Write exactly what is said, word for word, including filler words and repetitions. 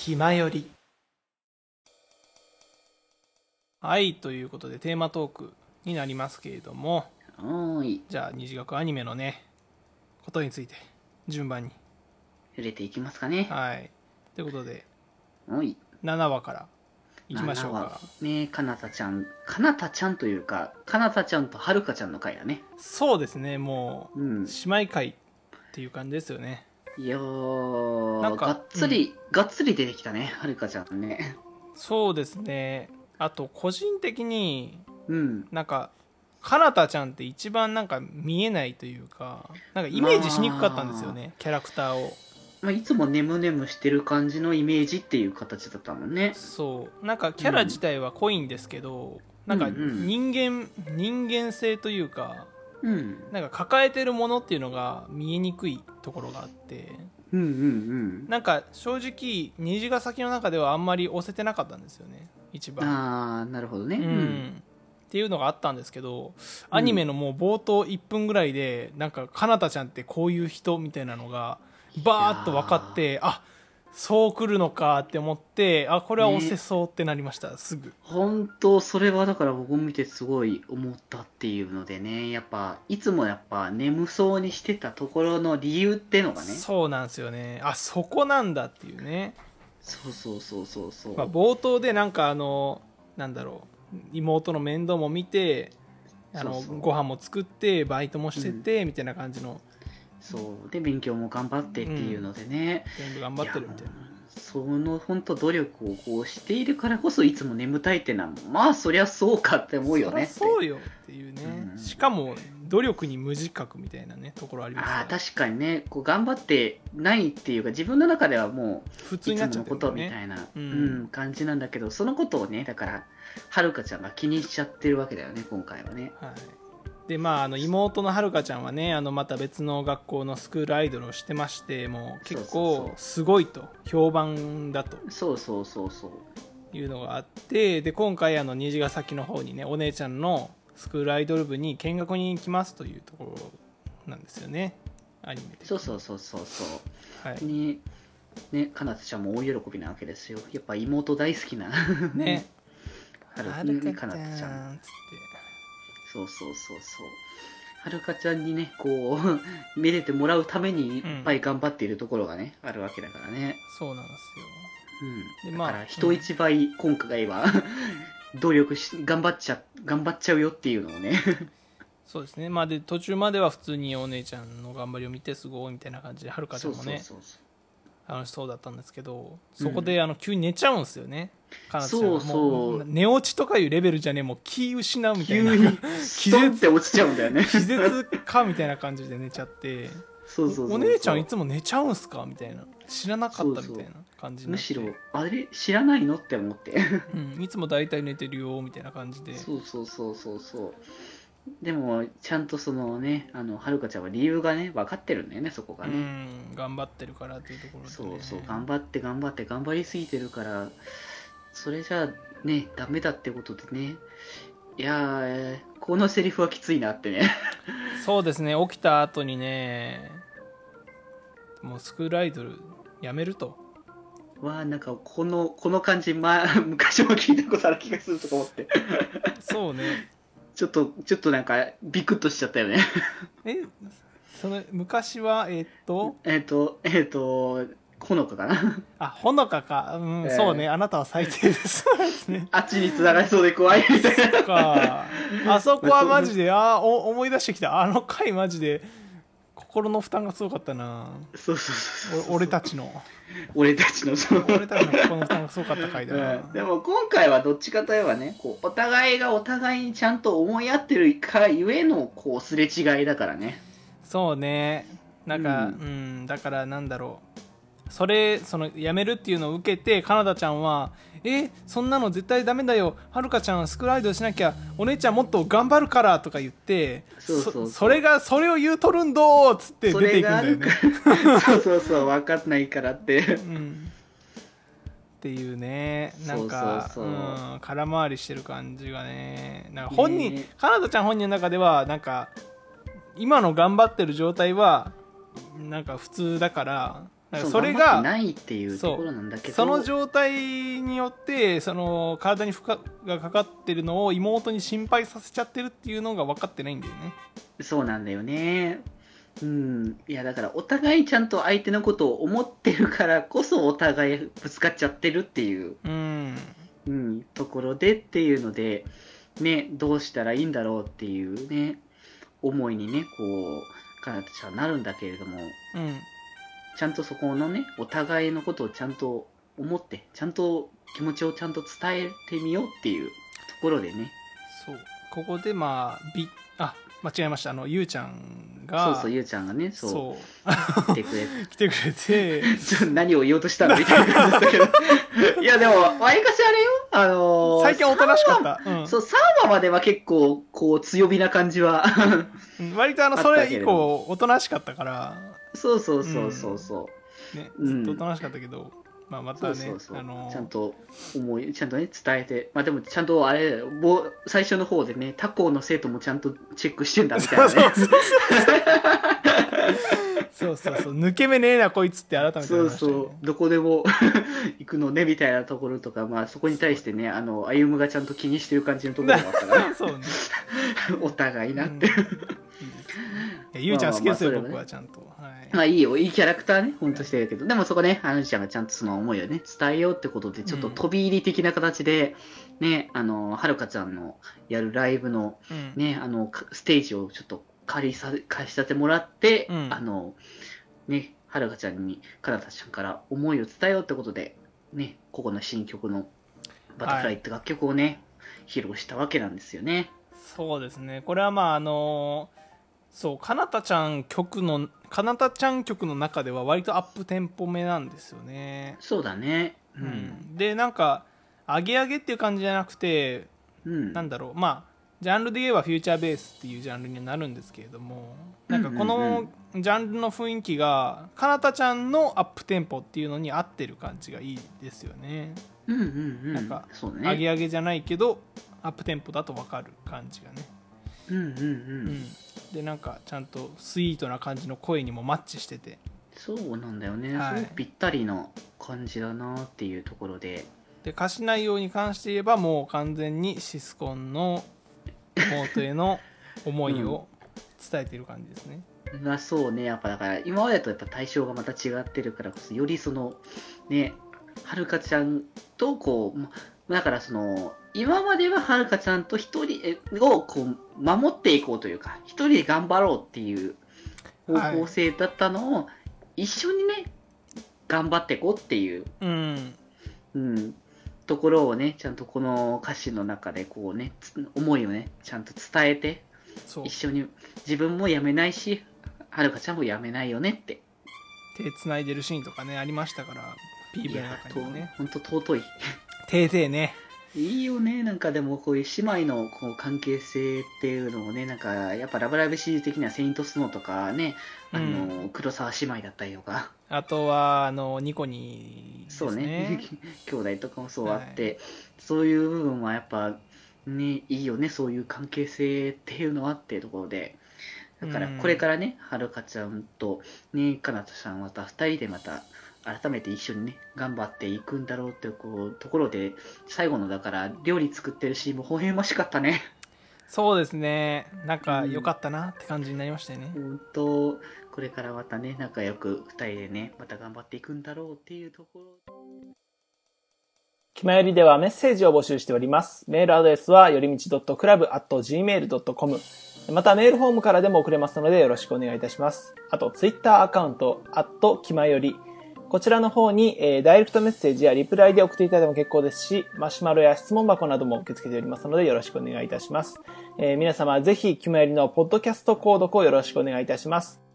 気まより。はい、ということでテーマトークになりますけれども、 はーい。 じゃあ虹学アニメのねことについて順番に、 触れていきますかね。 はいということではい。 ななわからいきましょうななか。 わね、かなたちゃん、かなたちゃんというか、かなたちゃんとはるかちゃんの回だね。 そうですね、もう、 うん。 姉妹会っていう感じですよね。 いやー、 なんかがっつり、がっつり出てきたね、はるかちゃんね。 そうですね。あと個人的にうん。 なんかかなたちゃんって一番なんか見えないというか、なんかイまメージしにくかったんですよね、キャラクターを。 まあ、いつもネムネムしてる感じのイメージっていう形だったもんね。 そうなんかキャラ自体は濃いんですけど、なんかうんうん人間人間性というか、 うん。 なんか抱えてるものっていうのが見えにくいところがあって、 うんうんうん。 なんか正直虹ヶ崎の中ではあんまり押せてなかったんですよね、一番。 あー、なるほどね。 ううん。 んっていうのがあったんですけど、 うんアニメのもう冒頭いっぷんぐらいでなんかかなたちゃんってこういう人みたいなのがバーッと分かって、あ、そう来るのかって思って、あ、これは押せね。 そうってなりました、すぐ。 本当それはだから僕も見てすごい思ったっていうのでね、やっぱいつもやっぱ眠そうにしてたところの理由ってのがね。 そうなんですよね、あ、そこなんだっていうね。 そうそうそうそうそまあ、 う。 冒頭でなんかあのなんだろう、妹の面倒も見て、あのそうそう。 ご飯も作ってバイトもしてうん。 てみたいな感じの、 そうで勉強も頑張ってっていうのでね、 全部頑張いやもうってるみたいな。 その本当努力をこうしているからこそいつも眠たいってのはまあそりゃそうかって思うよそりゃねって。 そうよっていうね、 うん。 しかも努力に無自覚みたいなねところありますから、 ああ確かにね、こう頑張ってないっていうか自分の中ではも普うい通になっちゃっつものことてるんだよね。 みたいな、 ううんん、感じなんだけど、そのことをねだからはるかちゃんが気にしちゃってるわけだよね今回はね。 はい。でまあ、あの妹のはるかちゃんはね、あのまた別の学校のスクールアイドルをしてまして、もう結構すごいと評判だとそうそうそうそういうのがあって、で今回あの虹ヶ崎の方にねお姉ちゃんのスクールアイドル部に見学に行きますというところなんですよね、アニメ的に。 そうそうそうそうそうはいにね、かなたちゃんも大喜びなわけですよ。やっぱ妹大好きなね、 はるはるかねかなたちゃん。 ちゃんっつって。 そうそうそうそう。はるかちゃんにね、こう、めでてもらうためにいっぱい頑張っているところがね、あるわけだからね。 そうなんですよ。 うん。 でまあだから人一倍今回は努力し、頑張っちゃ、頑張っちゃうよっていうのをねそうですね、まあ、で途中までは普通にお姉ちゃんの頑張りを見てすごいみたいな感じではるかちゃんもねそうそうそう楽しそうだったんですけど、そこであの急に寝ちゃうんですよね、かなちゃんが。 そうそうもう寝落ちとかいうレベルじゃね、もう気失うみたいな、 急に気ストンって絶落ちちゃうんだよね気絶かみたいな感じで寝ちゃって、 そうそうそうそう。 お姉ちゃんいつも寝ちゃうんすかみたいな、知らなかったみたいな感じになって、 むしろあれ知らないのって思ってうん、いつも大体寝てるよみたいな感じで。 そうそうそうそうそうでもちゃんとそのね、あのはるかちゃんは理由がね分かってるんだよね、そこがうね。 ん、頑張ってるからっていうところで、ね、 そうそう頑張って頑張って頑張りすぎてるから、それじゃあねダメだってことでね。いやーこのセリフはきついなってねそうですね、起きた後にね、もうスクールアイドルやめると。 わあなんかこのこの感じ、まあ、昔も聞いたことある気がするとか思ってそうね。 ちょっとちょっとなんかビクッとしちゃったよねえ、その昔はえーっとえっとえっとほのかかなあ、ほのかか、うん、 えーそうね、あなたは最低ですそうですね。 あっちに繋がりそうで怖いみたいな。 そっか、あそこはマジで、あお思い出してきた、あの回マジで心の負担がすごかったな。 そうそうそうそう。 お俺たちの俺たちのその俺たちの心の負担がすごかった回だな、 うん、でも今回はどっちかといえばね、こうお互いがお互いにちゃんと思い合ってるかゆえのこうすれ違いだからね。 そうね、なんか、う、 うんんだからなんだろう、それその辞めるっていうのを受けて、かなだちゃんはえそんなの絶対ダメだよ、はるかちゃんスクールアイドルしなきゃ、お姉ちゃんもっと頑張るからとか言って、 そうそうそうそそれがそれを言うとるんどーっつってそ出ていくんれがあるだよね。 からそうそうそう分かんないからってうんっていうね、なんかそうそうそううん空回りしてる感じがね、なんか本人、 ねかなだちゃん本人の中ではなんか今の頑張ってる状態はなんか普通だから、 そうそれ頑張ってがないっていうところなんだけど、 その状態によってその体に負荷がかかってるのを妹に心配させちゃってるっていうのが分かってないんだよね。 そうなんだよね。うん、いやだからお互いちゃんと相手のことを思ってるからこそお互いぶつかっちゃってるっていう、 うんうん、ところでっていうので、ね、どうしたらいいんだろうっていうね、思いにね、こう、かなたちゃんはなるんだけれども、 うんちゃんとそこのね、お互いのことをちゃんと思って、ちゃんと気持ちをちゃんと伝えてみようっていうところでね、 そうここでまあびあ間違えました。あのゆうちゃんがそうそう、ゆうちゃんがね、そう、 そう来てくれ来てくれてちょっと何を言おうとしたのみたいな感じだったけど。いや、でも、わりかしあれよ。あのー、 最近おとなしかった。うん、 そう、さんわまでは結構、こう、強火な感じは。 うん割とあのそれ以降おとなしかったから、 そうそうそうそうそう。 ね、 うんずっとおとなしかったけど、まあ、またねそうそうそう、 あのーちゃんと思い、ちゃんとね、伝えて。まあでも、ちゃんとあれ、もう最初の方でね、他校の生徒もちゃんとチェックしてんだみたいなね。 そうそうそうそうそう抜け目ねえなこいつって改めて思いそうましたよね。 そう、どこでも行くのねみたいなところとか、まあそこに対してね、あの、歩夢がちゃんと気にしてる感じのところがあったから、 そうね。 お互いなって。 うんいいですね。いやゆうちゃん好きですよ、 まあまあまあ僕はちゃんと。はい。 まあいいよ、いいキャラクターね、ほんとしてるけど、でもそこね、あのちゃんがちゃんとその思いをね、伝えようってことで、ちょっと飛び入り的な形で、ね、あの、はるかちゃんのやるライブの、 うんね、あの、かステージをちょっと借りさ、貸しさせてもらって、 うんあの、ね、はるかちゃんに、かなたちゃんから思いを伝えようってことで、ね、ここの新曲のバタフライって楽曲をね、披露したわけなんですよね。 そうですね。これはまああのそうかなたちゃん曲のかなたちゃん曲の中では割とアップテンポ目なんですよね。 そうだね。ううんん、でなんか上げ上げっていう感じじゃなくて、 うん。 なんだろうまあジャンルで言えばフューチャーベースっていうジャンルにはなるんですけれども、なんかこうんうんのジャンルの雰囲気がかなたちゃんのアップテンポっていうのに合ってる感じがいいですよね。 うんうんうん。 なんかそう上げね。 上げじゃないけどアップテンポだと分かる感じがね。 うんうんう。 うんん、でなんかちゃんとスイートな感じの声にもマッチしてて、 そうなんだよね。 はいすごくぴったりな感じだなっていうところで。 で歌詞内容に関して言えばもう完全にシスコンの妹への思いを伝えている感じですね。 まあそうね、やっぱだから今までとやっぱ対象がまた違ってるからこそ、よりその、ね、はるかちゃんとこう、まだからその、今までははるかちゃんと一人えをこう守っていこうというか、一人で頑張ろうっていう方向性だったのを、一緒にね、頑張っていこうっていう、 うんうん、ところをね、ちゃんとこの歌詞の中でこうね、つ思いをね、ちゃんと伝えて、 そう一緒に自分も辞めないし、はるかちゃんも辞めないよねって。 手つないでるシーンとかねありましたから ピーブイ のいや中にもねほんと尊い。 手々ね。 いいよね、なんかでもこういう姉妹のこう関係性っていうのをね、なんかやっぱラブライブシリーズ的にはセイントスノーとかね、あの、黒沢姉妹だったりとか、 あとはあのニコニですね。 そうね、兄弟とかもそうあって、そういう部分はやっぱね、いいよね、そういう関係性っていうのはっていうところで、だからこれからね、はるかちゃんとね、かなたちゃんまたふたりでまた改めて一緒にね、頑張っていくんだろうっていうこうところで、最後のだから料理作ってるシーンも微笑ましかったね。 そうですねなんか良かったなって感じになりましたよね。 本当、これからまたね、仲良くふたりでね、また頑張っていくんだろうっていうところ。 気まよりではメッセージを募集しております。メールアドレスはよりみち .club アット ジーメール ドットコム またメールフォームからでも送れますのでよろしくお願いいたします。あとツイッターアカウントアット気まよりこちらの方に、えー、ダイレクトメッセージやリプライで送っていただいても結構ですし、マシュマロや質問箱なども受け付けておりますのでよろしくお願いいたします。えー、皆様ぜひ気まよりのポッドキャスト購読をよろしくお願いいたします。